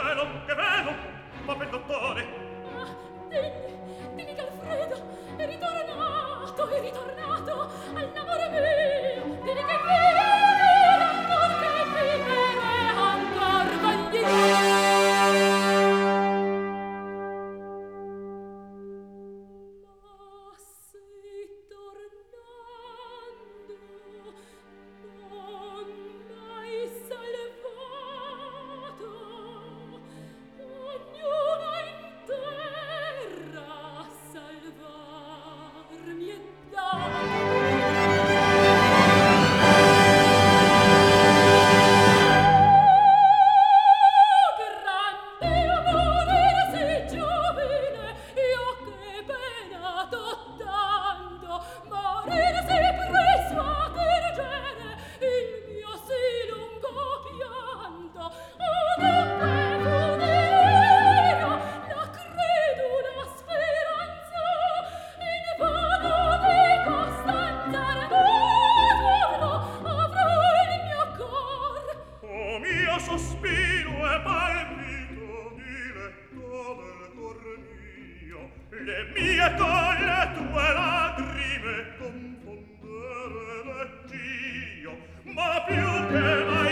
che velo, papà il dottore. Ah, digli che Alfredo è ritornato all'amore mio. Digli che vive, ancor che vivere, ancor voglio. Ma sei tornando, non m'hai salvato, ognuno in terra salvarmi è grande amore era sei giovine, io che penato tanto, morire sei preso a tergere il mio sì lungo pianto. Dunque fu delirio, la credula speranza, invano di costanza remoto avrò il mio cor. O mio sospiro e palpito diletto del cor mio, le mie con le tue lagrime confondere legg'io, ma più che mai